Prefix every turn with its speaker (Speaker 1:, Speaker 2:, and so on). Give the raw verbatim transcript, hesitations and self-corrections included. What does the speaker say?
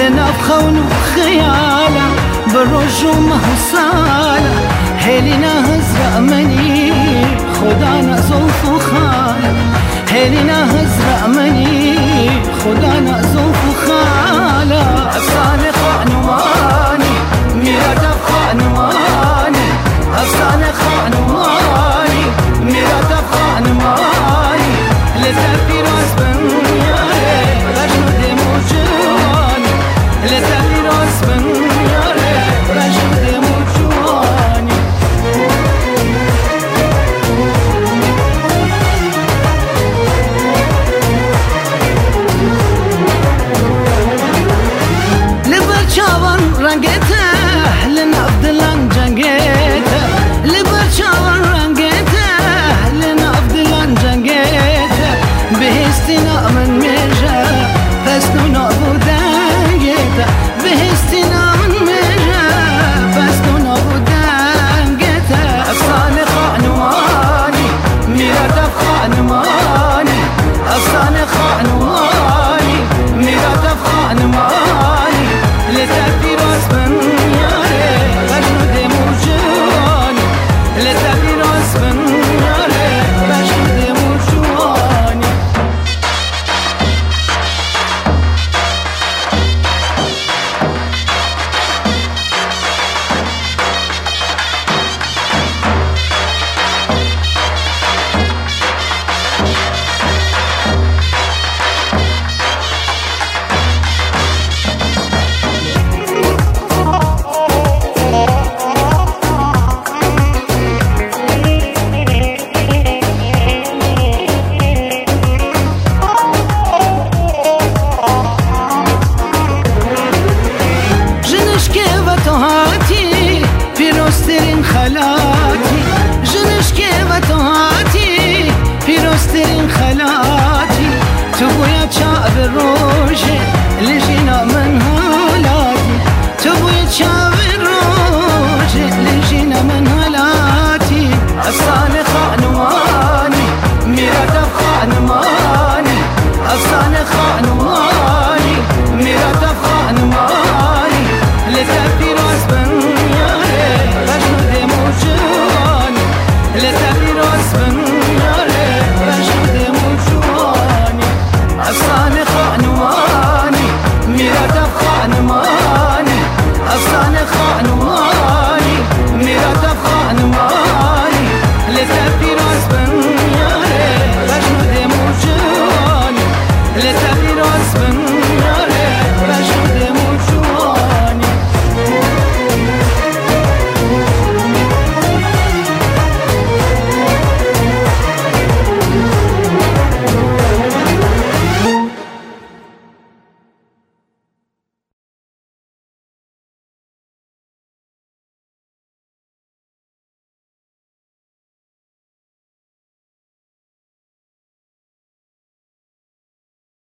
Speaker 1: لنبخون خياله بالرجوم مهساله هلنا هزرق مني خدانا زلف وخاله هلنا هزرق مني خدانا زلف وخاله أفساني خانواني ميرا خانواني أفساني خانواني ميرا خانواني لتفي راس بنياري رجل دمو جواني لتفي راس بنياري رجل دمو جواني لبرچاوان رنگته لنبدلان جنگته لبرچاوان رنگته لنبدلان جنگته بهستنا من میجا فستو نابودنگته بهستنا من میجا فستو نابودنگته افسانه خانواني میرا خانواني افسانه خانواني میرا خانواني